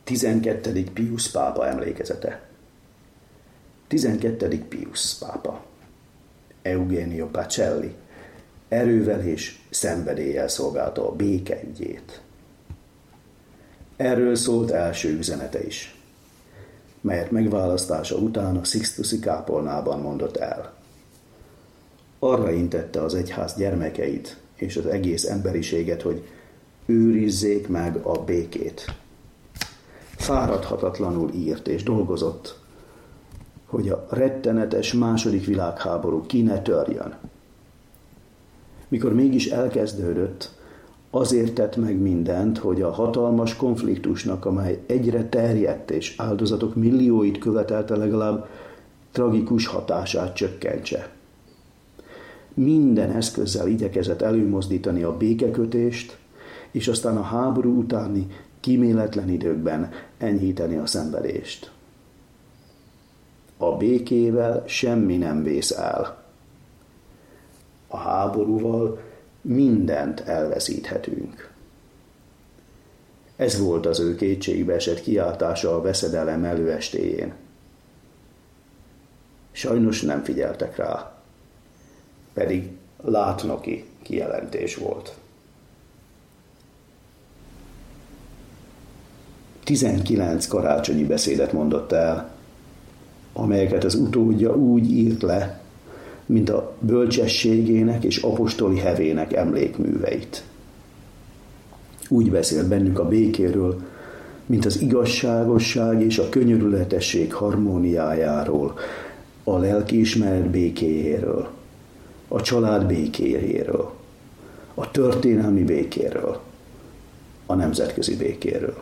12. Pius pápa emlékezete. 12. Pius pápa, Eugenio Pacelli, erővel és szenvedéllyel szolgálta a béke ügyét. Erről szólt első üzenete is, melyet megválasztása után a Sixtusi kápolnában mondott el. Arra intette az egyház gyermekeit és az egész emberiséget, hogy őrizzék meg a békét. Fáradhatatlanul írt és dolgozott, hogy a rettenetes II. Világháború ki ne törjön. Mikor mégis elkezdődött, azért tett meg mindent, hogy a hatalmas konfliktusnak, amely egyre terjedt és áldozatok millióit követelte, legalább tragikus hatását csökkentse. Minden eszközzel igyekezett előmozdítani a békekötést, és aztán a háború utáni kíméletlen időkben enyhíteni a szenvedést. A békével semmi nem vész el. A háborúval mindent elveszíthetünk. Ez volt az ő kétségbe esett kiáltása a veszedelem előestéjén. Sajnos nem figyeltek rá, pedig látnoki kijelentés volt. 19 karácsonyi beszédet mondott el, amelyeket az utódja úgy írt le, mint a bölcsességének és apostoli hevének emlékműveit. Úgy beszélt bennük a békéről, mint az igazságosság és a könyörületesség harmóniájáról, a lelkiismeret békéjéről, a család békéjéről, a történelmi békéről, a nemzetközi békéről.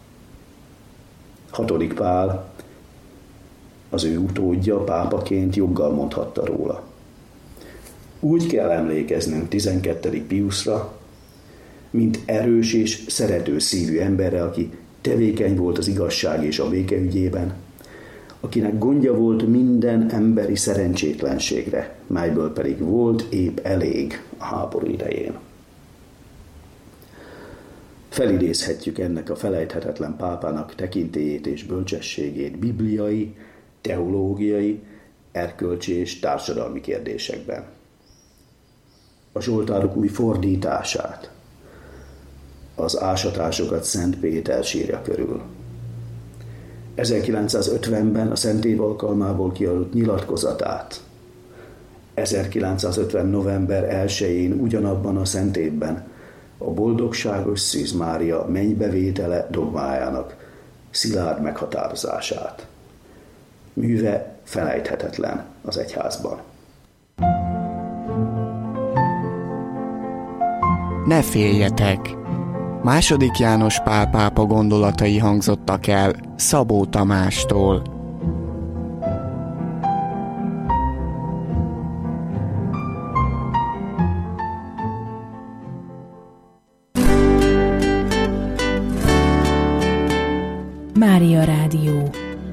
6. Pál, az ő utódja, pápaként joggal mondhatta róla. Úgy kell emlékeznünk 12. Piusra, mint erős és szerető szívű emberre, aki tevékeny volt az igazság és a béke ügyében, akinek gondja volt minden emberi szerencsétlenségre, melyből pedig volt épp elég a háború idején. Felidézhetjük ennek a felejthetetlen pápának tekintélyét és bölcsességét bibliai, teológiai, erkölcsi és társadalmi kérdésekben. A zsoltárok új fordítását, az ásatásokat Szent Péter sírja körül. 1950-ben a Szent Év alkalmából kiadott nyilatkozatát, 1950. november 1-én ugyanabban a Szent Évben a boldogságos Szűz Mária mennybevétele dogmájának szilárd meghatározását. Műve felejthetetlen az egyházban. Ne féljetek! II. János Pál pápa gondolatai hangzottak el Szabó Tamástól. Mária Rádió.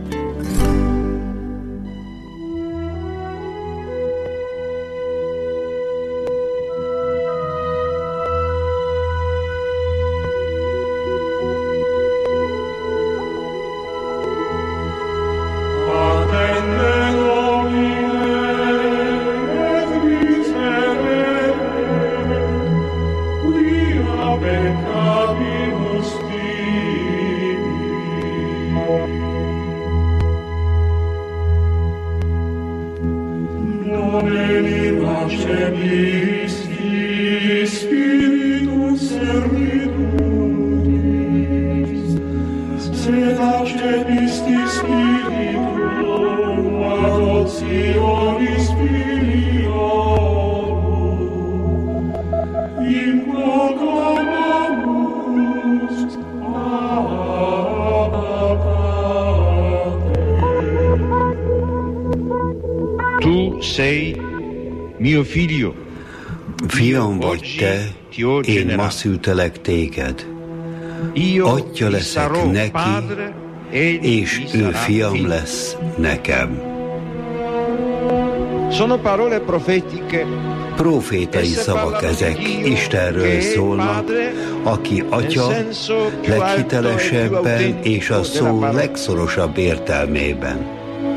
Tu sei mio figlio. Fiam vagy te, én ma szültelek téged. Atya leszek neki, és ő fiam lesz nekem. Sono parole profetiche Profétai szavak ezek, Istenről szólnak, aki Atya leghitelesebben és a szó legszorosabb értelmében.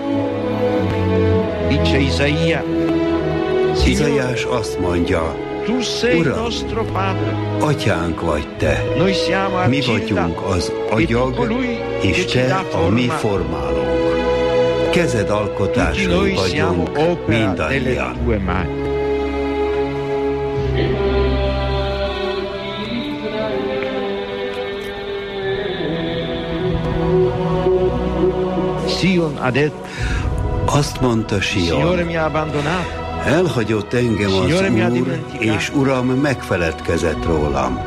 Izaiás azt mondja, Uram, Atyánk vagy Te, mi vagyunk az agyag, és Te a mi formálónk. Kezed alkotásai vagyunk mindannyian. Azt mondta Sion, elhagyott engem az Úr, és Uram megfeledkezett rólam.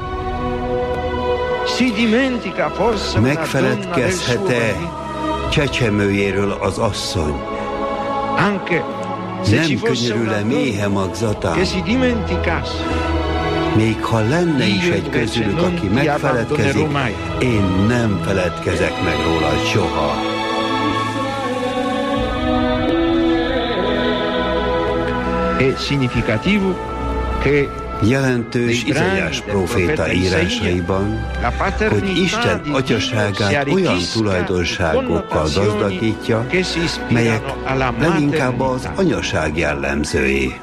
Megfeledkezhet-e csecsemőjéről az asszony? Nem könyörül-e méhe magzatán? Még ha lenne is egy közülük, aki megfeledkezik, én nem feledkezek meg róla soha. Jelentős Izaiás próféta írásaiban, hogy Isten atyaságát olyan tulajdonságokkal gazdagítja, melyek leginkább az anyaság jellemzői.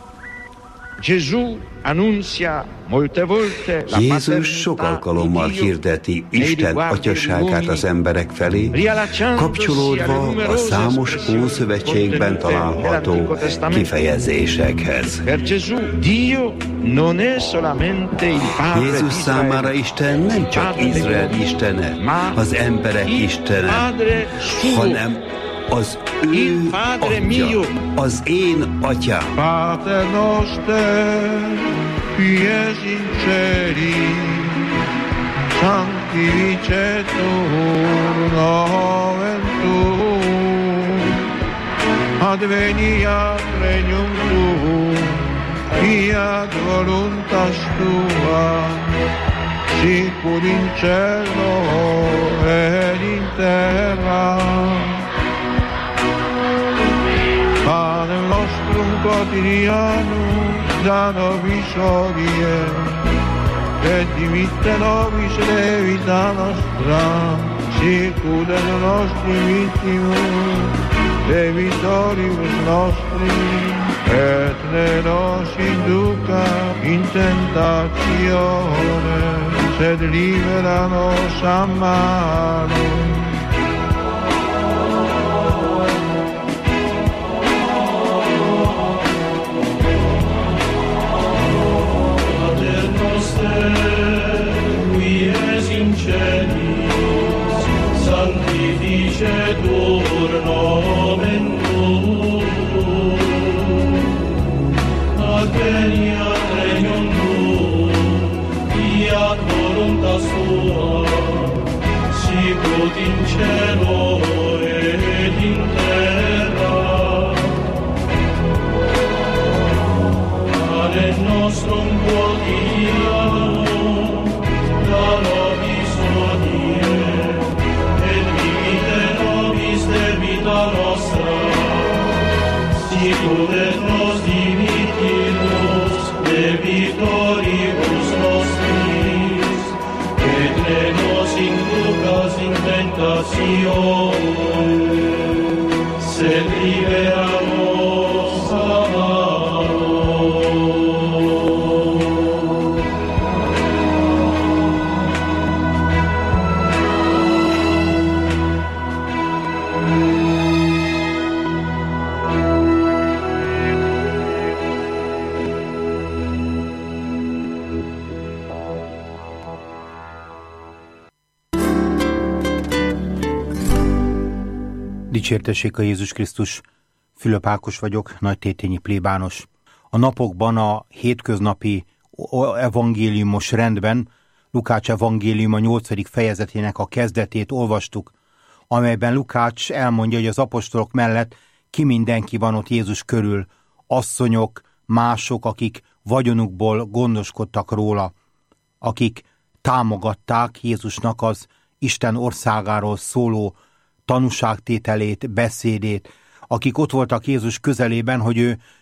Jézus sok alkalommal hirdeti Isten atyaságát az emberek felé, kapcsolódva a számos Ószövetségben található kifejezésekhez. Jézus számára Isten nem csak Izrael istene, az emberek istene, hanem az ő Atya, az én Atyám. Pater noster, qui es in celi, sanctificetur nomen tuum, adveniat regnum tuum, fiat voluntas tua, sicur in cielo et in terra. Panem nostrum quotidianum da nobis hodie, et dimitte nobis debita nostra, sicut et nostri vittimus debitoribus nostri, et ne nos induca in tentatione, sed libera nos a malo. Qui es in celis, sanctificetur nomen tuum, adveniat regnum tuum, fiat voluntas tua, sicut in cielo et in terra. Panem nostrum quotidianum da nobis hodie, et dimitte nobis debita nostra, sicut et nos dimittimus debitoribus nostris, et ne nos inducas in tentatione, sed libera nos a malo. Dicsértessék a Jézus Krisztus! Fülöp Ákos vagyok, nagytétényi plébános. A napokban a hétköznapi evangéliumos rendben Lukács evangélium a 8. fejezetének a kezdetét olvastuk, amelyben Lukács elmondja, hogy az apostolok mellett ki mindenki van ott Jézus körül, asszonyok, mások, akik vagyonukból gondoskodtak róla, akik támogatták Jézusnak az Isten országáról szóló tanúságtételét, beszédét, akik ott voltak Jézus közelében, hogy ő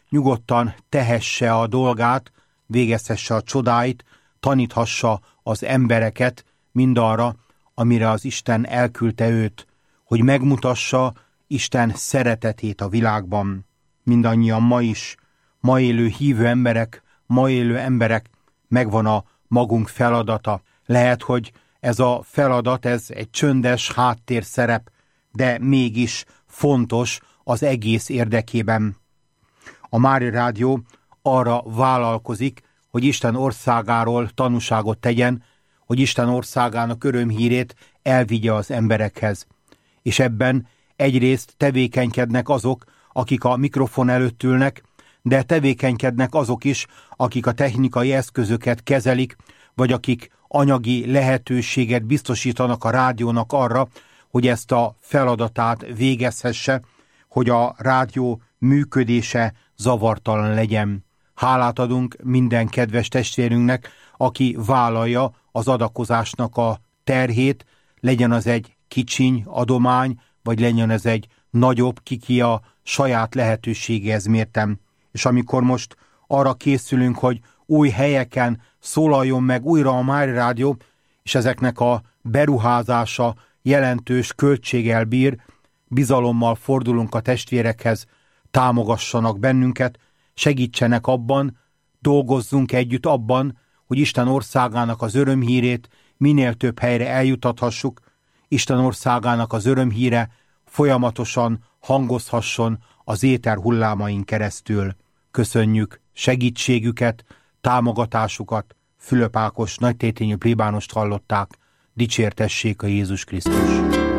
nyugodtan tehesse a dolgát, végezhesse a csodáit, taníthassa az embereket mindarra, amire az Isten elküldte őt, hogy megmutassa Isten szeretetét a világban. Mindannyian ma élő hívő emberek, ma élő emberek, megvan a magunk feladata. Lehet, hogy ez a feladat, ez egy csöndes háttérszerep, de mégis fontos az egész érdekében. A Mária Rádió arra vállalkozik, hogy Isten országáról tanúságot tegyen, hogy Isten országának örömhírét elvigye az emberekhez. És ebben egyrészt tevékenykednek azok, akik a mikrofon előtt ülnek, de tevékenykednek azok is, akik a technikai eszközöket kezelik, vagy akik anyagi lehetőséget biztosítanak a rádiónak arra, hogy ezt a feladatát végezhesse, hogy a rádió működése zavartalan legyen. Hálát adunk minden kedves testvérünknek, aki vállalja az adakozásnak a terhét, legyen az egy kicsiny adomány, vagy legyen ez egy nagyobb, kiki a saját lehetőségéhez mérten. És amikor most arra készülünk, hogy új helyeken szólaljon meg újra a Mária Rádió, és ezeknek a beruházása jelentős költséggel bír, bizalommal fordulunk a testvérekhez, támogassanak bennünket, segítsenek abban, dolgozzunk együtt abban, hogy Isten országának az örömhírét minél több helyre eljutathassuk, Isten országának az örömhíre folyamatosan hangozhasson az éter hullámain keresztül. Köszönjük segítségüket, támogatásukat. Fülöp Ákos nagytétényű plébánost hallották. Dicsértessék a Jézus Krisztus!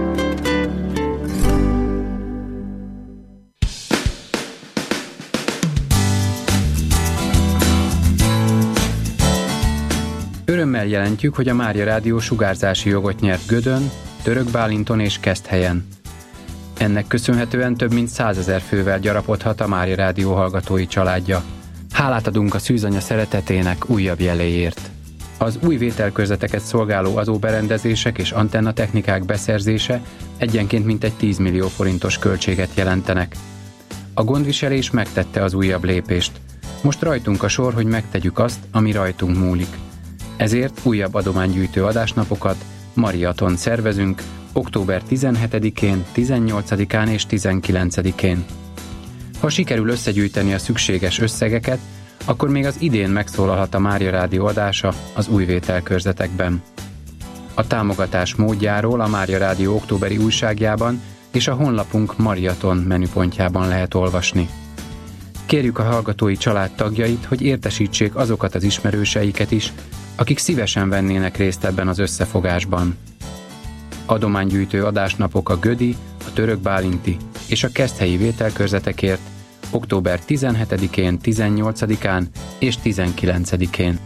Örömmel jelentjük, hogy a Mária Rádió sugárzási jogot nyert Gödön, Törökbálinton és Keszthelyen. Ennek köszönhetően több mint 100 000 fővel gyarapodhat a Mária Rádió hallgatói családja. Hálát adunk a szűzanya szeretetének újabb jeléért. Az új vételkörzeteket szolgáló adóberendezések és antennatechnikák beszerzése egyenként mintegy 10 millió forintos költséget jelentenek. A gondviselés megtette az újabb lépést. Most rajtunk a sor, hogy megtegyük azt, ami rajtunk múlik. Ezért újabb adománygyűjtő adásnapokat, Mariaton szervezünk október 17-én, 18-án és 19-én. Ha sikerül összegyűjteni a szükséges összegeket, akkor még az idén megszólalhat a Mária Rádió adása az új vételkörzetekben. A támogatás módjáról a Mária Rádió októberi újságjában és a honlapunk Mariaton menüpontjában lehet olvasni. Kérjük a hallgatói család tagjait, hogy értesítsék azokat az ismerőseiket is, akik szívesen vennének részt ebben az összefogásban. Adománygyűjtő adásnapok a gödi, a törökbálinti és a keszthelyi vételkörzetekért október 17-én, 18-án és 19-én.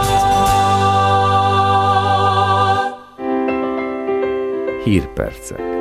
Hírpercek.